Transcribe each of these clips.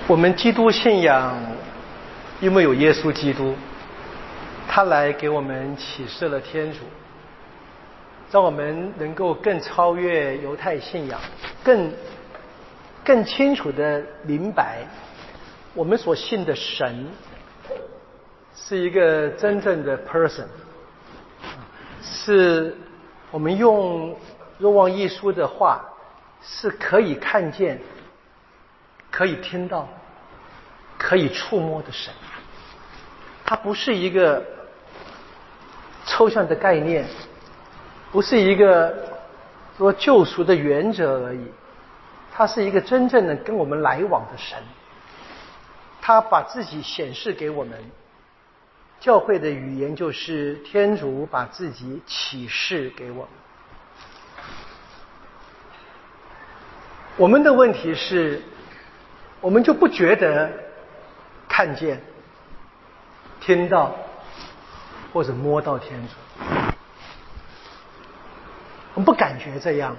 我们基督信仰，因为有耶稣基督，他来给我们启示了天主，让我们能够更超越犹太信仰，更清楚地明白，我们所信的神是一个真正的 person， 是我们用若望一书的话，是可以看见、可以听到、可以触摸的神。它不是一个抽象的概念，不是一个说救赎的原则而已，它是一个真正的跟我们来往的神。他把自己显示给我们，教会的语言就是天主把自己启示给我们。我们的问题是，我们就不觉得看见、听到或者摸到天主，我们不感觉这样，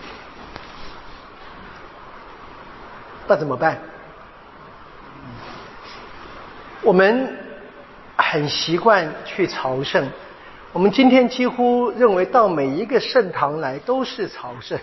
那怎么办？我们很习惯去朝圣，我们今天几乎认为到每一个圣堂来都是朝圣。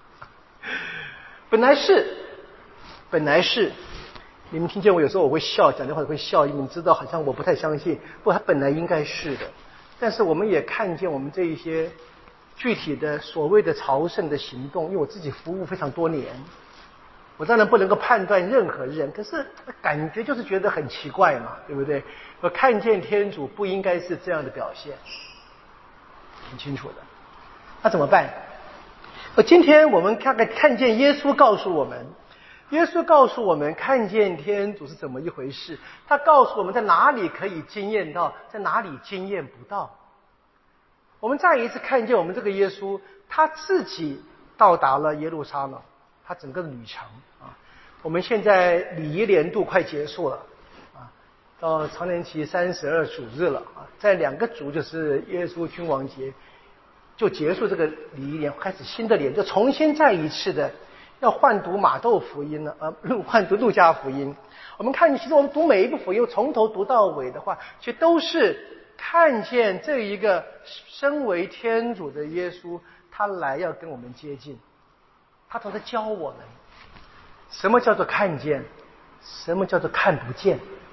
本来是，你们听见我有时候我会笑，讲的话会笑，你们知道好像我不太相信，不过它本来应该是的。但是我们也看见我们这一些具体的所谓的朝圣的行动，因为我自己服务非常多年，我当然不能够判断任何人，可是感觉就是觉得很奇怪嘛，对不对？我看见天主不应该是这样的表现，很清楚的。那怎么办？今天我们看见耶稣告诉我们，耶稣告诉我们看见天主是怎么一回事，他告诉我们在哪里可以经验到，在哪里经验不到。我们再一次看见我们这个耶稣，他自己到达了耶路撒冷，他整个旅程啊。我们现在礼仪年度快结束了啊，到常年期32主日了啊，在2个主就是耶稣君王节就结束这个礼仪年，开始新的年，就重新再一次的要换读马窦福音了，换读路加福音。我们看，其实我们读每一部福音，从头读到尾的话，其实都是看见这一个身为天主的耶稣，他来要跟我们接近，他都在教我们什么叫做看见，什么叫做看不见。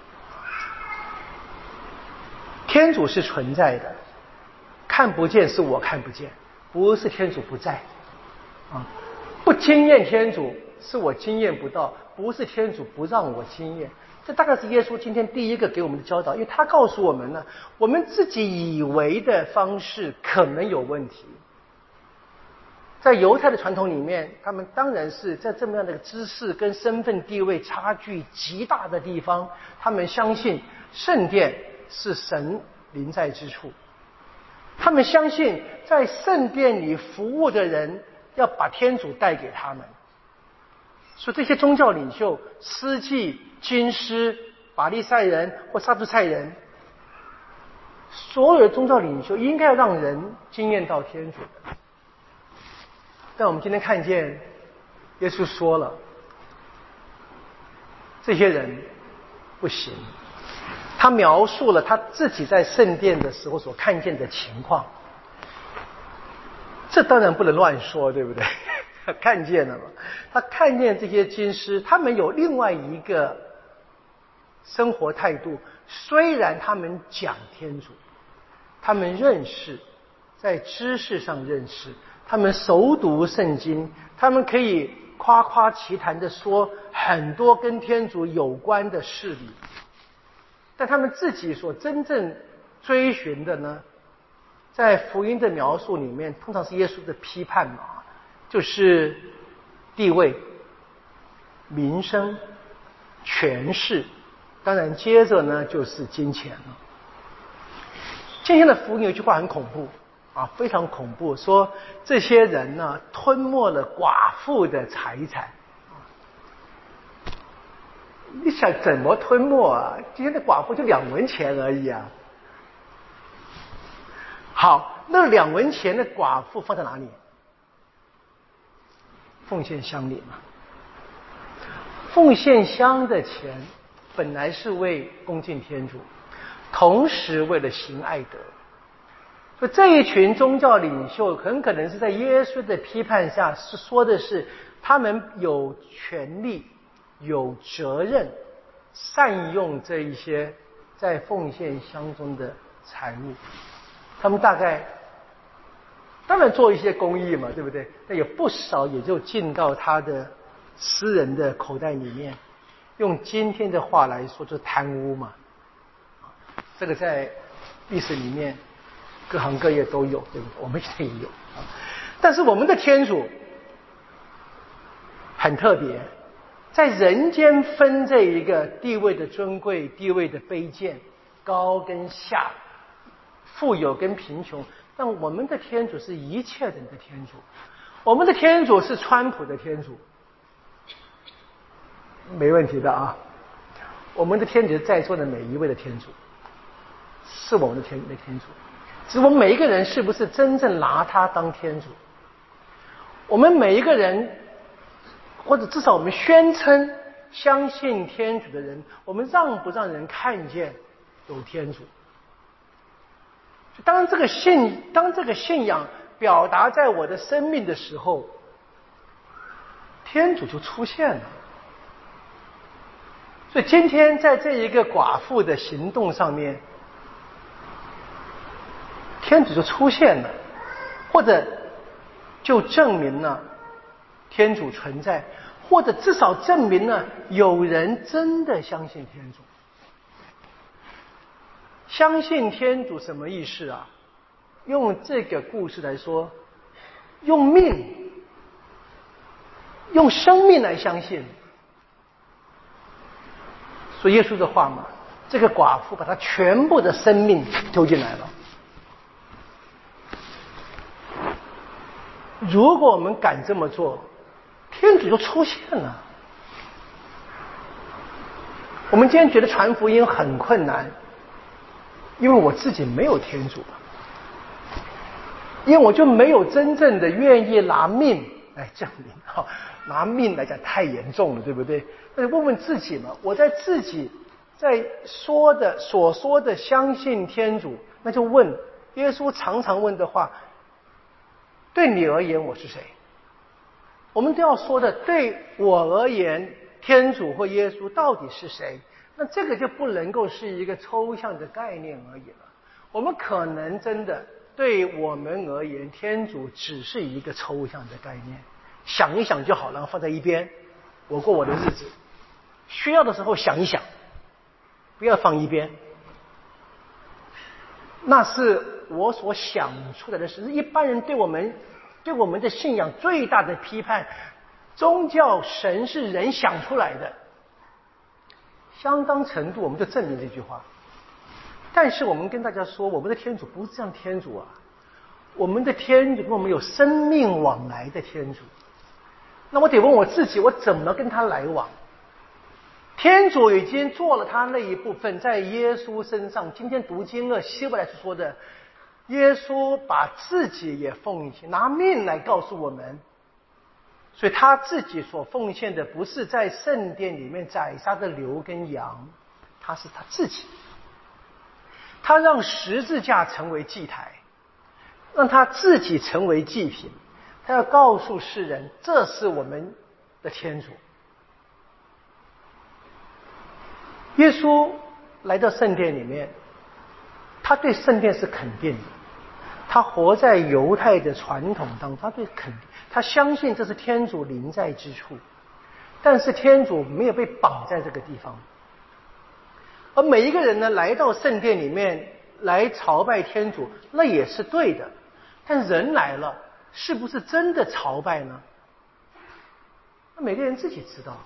天主是存在的，看不见是我看不见，不是天主不在啊。不经验天主是我经验不到，不是天主不让我经验。这大概是耶稣今天第一个给我们的教导，因为他告诉我们呢，我们自己以为的方式可能有问题。在犹太的传统里面，他们当然是在这么样的知识跟身份地位差距极大的地方，他们相信圣殿是神临在之处，他们相信在圣殿里服务的人要把天主带给他们。所以这些宗教领袖、司祭、经师、法利赛人或撒都塞人，所有的宗教领袖应该要让人经验到天主的。但我们今天看见耶稣说了，这些人不行。他描述了他自己在圣殿的时候所看见的情况，这当然不能乱说，对不对？他看见了嘛，他看见这些经师，他们有另外一个生活态度，虽然他们讲天主，他们认识，在知识上认识，他们熟读圣经，他们可以夸夸其谈地说很多跟天主有关的事理，但他们自己所真正追寻的呢，在福音的描述里面通常是耶稣的批判嘛，就是地位、名声、权势，当然接着呢就是金钱了。今天的福音有一句话很恐怖啊，非常恐怖，说这些人呢吞没了寡妇的财产。你想怎么吞没啊？今天的寡妇就2文钱而已啊。好，那2文钱的寡妇放在哪里？奉献乡里嘛。 奉献香的钱本来是为恭敬天主，同时为了行爱德。所以这一群宗教领袖很可能是在耶稣的批判下，是说的是他们有权利、有责任善用这一些在奉献箱中的财物。他们大概当然做一些公益嘛，对不对？但有不少也就进到他的私人的口袋里面。用今天的话来说，就是贪污嘛。这个在历史里面各行各业都有，对不对？我们也有啊。但是我们的天主很特别，在人间分这一个地位的尊贵、地位的卑贱、高跟下、富有跟贫穷。但我们的天主是一切人的天主，我们的天主是川普的天主，没问题的啊。我们的天主是在座的每一位的天主，是我们的天主。只是我们每一个人是不是真正拿他当天主？我们每一个人，或者至少我们宣称相信天主的人，我们让不让人看见有天主？当这个信仰表达在我的生命的时候，天主就出现了。所以今天在这一个寡妇的行动上面，天主就出现了，或者就证明了天主存在，或者至少证明了有人真的相信天主。相信天主什么意思啊？用这个故事来说，用命、用生命来相信。说耶稣的话嘛，这个寡妇把她全部的生命丢进来了。如果我们敢这么做，天主就出现了。我们今天觉得传福音很困难，因为我自己没有天主，因为我就没有真正的愿意拿命来证明。拿命来讲太严重了，对不对？但是问问自己嘛，我在自己在所说的相信天主，那就问耶稣常常问的话，对你而言我是谁？我们都要说的，对我而言天主或耶稣到底是谁？那这个就不能够是一个抽象的概念而已了。我们可能真的对我们而言，天主只是一个抽象的概念，想一想就好了，放在一边，我过我的日子，需要的时候想一想，不要放一边。那是我所想出来的事。一般人对我们的信仰最大的批判，宗教神是人想出来的，相当程度我们就证明这句话。但是我们跟大家说，我们的天主不是这样天主啊，我们的天主跟我们有生命往来的天主。那我得问我自己，我怎么跟他来往？天主已经做了他那一部分，在耶稣身上。今天读经了，希伯来书说的，耶稣把自己也奉献，拿命来告诉我们。所以他自己所奉献的不是在圣殿里面宰杀的牛跟羊，他是他自己。他让十字架成为祭台，让他自己成为祭品。他要告诉世人，这是我们的天主。耶稣来到圣殿里面，他对圣殿是肯定的，他活在犹太的传统当中，他对肯定，他相信这是天主临在之处。但是天主没有被绑在这个地方，而每一个人呢，来到圣殿里面来朝拜天主，那也是对的。但人来了，是不是真的朝拜呢？那每个人自己知道。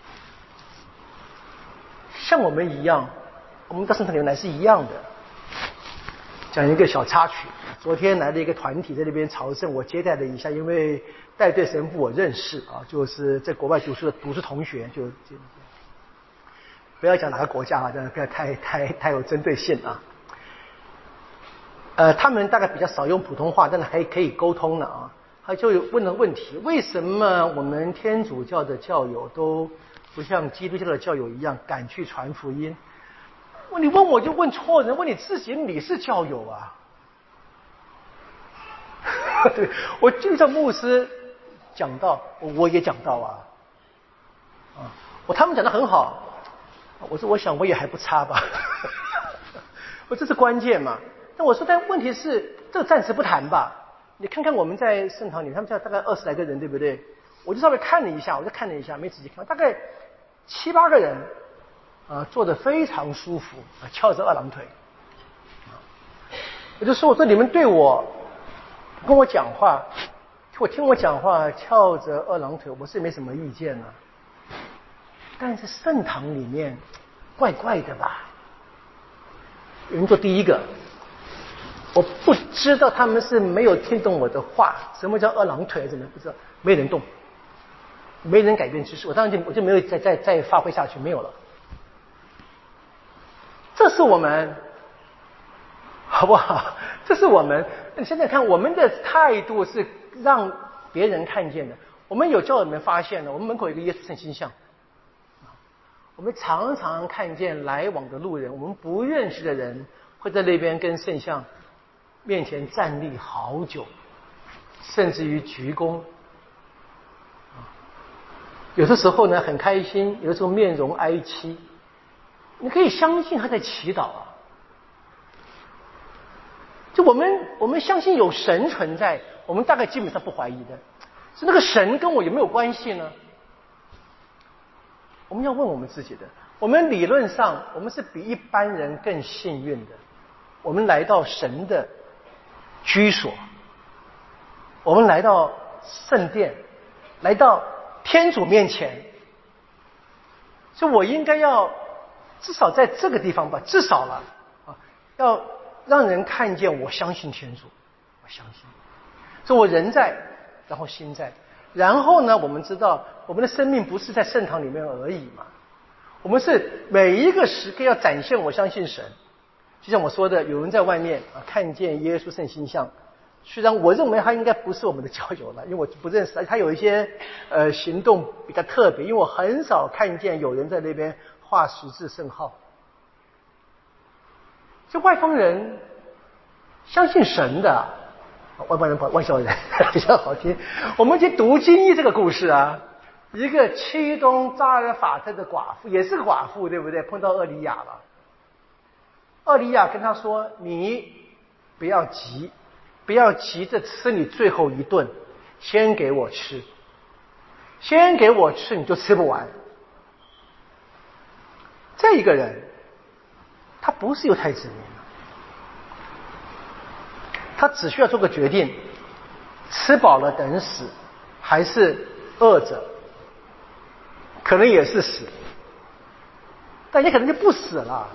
像我们一样，我们到圣堂里面来是一样的。讲一个小插曲，昨天来了一个团体在那边朝圣，我接待了一下，因为带队神父我认识啊，就是在国外读书同学，就不要讲哪个国家啊，这样不要太有针对性啊。他们大概比较少用普通话，但是还可以沟通了啊。 他就问了问题：为什么我们天主教的教友都不像基督教的教友一样敢去传福音？你问我就问错人，问你自己，你是教友啊？对，我就叫牧师讲道，我也讲道啊。他们讲得很好，我想我也还不差吧。这是关键嘛？但我说，但问题是，这暂时不谈吧。你看看我们在圣堂里，他们家大概20来个人，对不对？我就稍微看了一下，没仔细看，大概7、8个人，坐得非常舒服，翘着2郎腿。我就说，你们对我跟我讲话，听我讲话翘着2郎腿，我是没什么意见呢。但是圣堂里面怪怪的吧？有人坐第一个，我不知道他们是没有听懂我的话，什么叫2郎腿，怎么不知道？没人动，没人改变姿势，我当然我就没有再发挥下去，没有了。这是我们，好不好？这是我们。你现在看，我们的态度是让别人看见的。我们有教友们发现了，我们门口有一个耶稣圣心像。我们常常看见来往的路人，我们不认识的人会在那边跟圣像面前站立好久，甚至于鞠躬。有的时候呢很开心，有的时候面容哀戚。你可以相信他在祈祷啊。就我们相信有神存在，我们大概基本上不怀疑的。是那个神跟我有没有关系呢？我们要问我们自己的。我们理论上我们是比一般人更幸运的，我们来到神的居所，我们来到圣殿，来到天主面前，所以我应该要至少在这个地方吧，至少了要让人看见我相信天主，我相信，所以我人在，然后心在。然后呢，我们知道我们的生命不是在圣堂里面而已嘛，我们是每一个时刻要展现我相信神。就像我说的，有人在外面看见耶稣圣心像，虽然我认为他应该不是我们的教友了，因为我不认识他，有一些行动比较特别，因为我很少看见有人在那边画十字圣号。这外邦人相信神的，外邦人外校人比较好听。我们去读经义这个故事啊，一个漆东扎尔法特的寡妇，也是个寡妇，对不对？碰到厄里亚了，厄里亚跟他说：“你不要急，不要急着吃你最后一顿，先给我吃，先给我吃，你就吃不完。”这一个人，他不是犹太子民，他只需要做个决定：吃饱了等死，还是饿着，可能也是死，但也可能就不死了。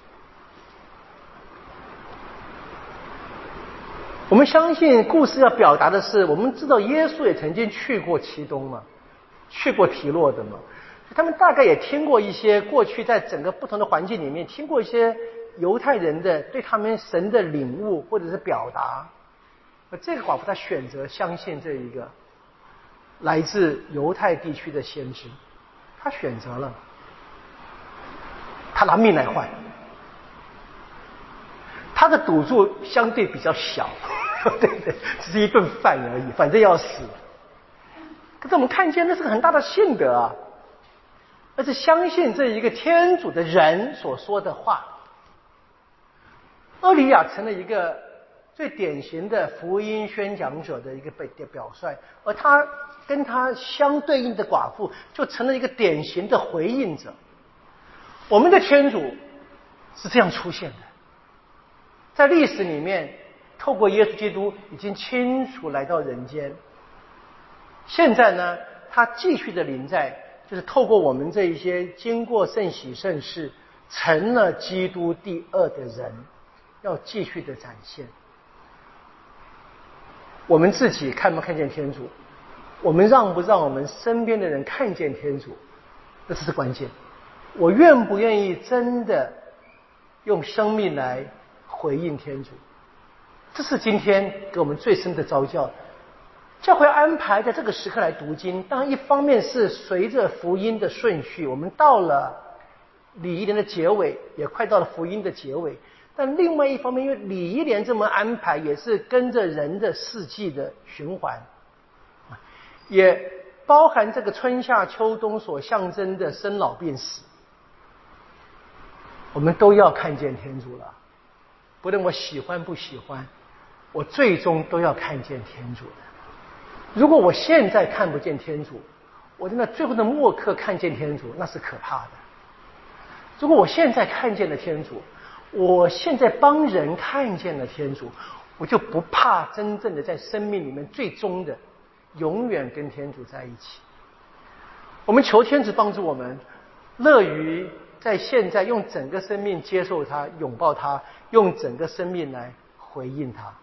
我们相信故事要表达的是，我们知道耶稣也曾经去过漆东嘛，去过提洛的嘛，他们大概也听过一些过去在整个不同的环境里面听过一些犹太人的对他们神的领悟或者是表达。这个寡妇她选择相信这一个来自犹太地区的先知，她选择了，她拿命来换，她的赌注相对比较小，对对，只是一顿饭而已，反正要死。可是我们看见那是个很大的信德啊，而是相信这一个天主的人所说的话。厄里亚成了一个最典型的福音宣讲者的一个表率，而他跟他相对应的寡妇就成了一个典型的回应者。我们的天主是这样出现的，在历史里面透过耶稣基督已经清楚来到人间，现在呢他继续的临在，就是透过我们这一些经过圣洗圣事成了基督第二的人，要继续的展现。我们自己看不看见天主，我们让不让我们身边的人看见天主，这是关键。我愿不愿意真的用生命来回应天主，这是今天给我们最深的召教。 教会安排在这个时刻来读经，当然一方面是随着福音的顺序，我们到了礼仪年的结尾，也快到了福音的结尾。但另外一方面，因为礼仪年这么安排，也是跟着人的四季的循环，也包含这个春夏秋冬所象征的生老病死，我们都要看见天主了。不论我喜欢不喜欢，我最终都要看见天主的。如果我现在看不见天主，我在那最后的末刻看见天主，那是可怕的。如果我现在看见了天主，我现在帮人看见了天主，我就不怕真正的在生命里面最终的永远跟天主在一起。我们求天主帮助我们，乐于在现在用整个生命接受他，拥抱他，用整个生命来回应他。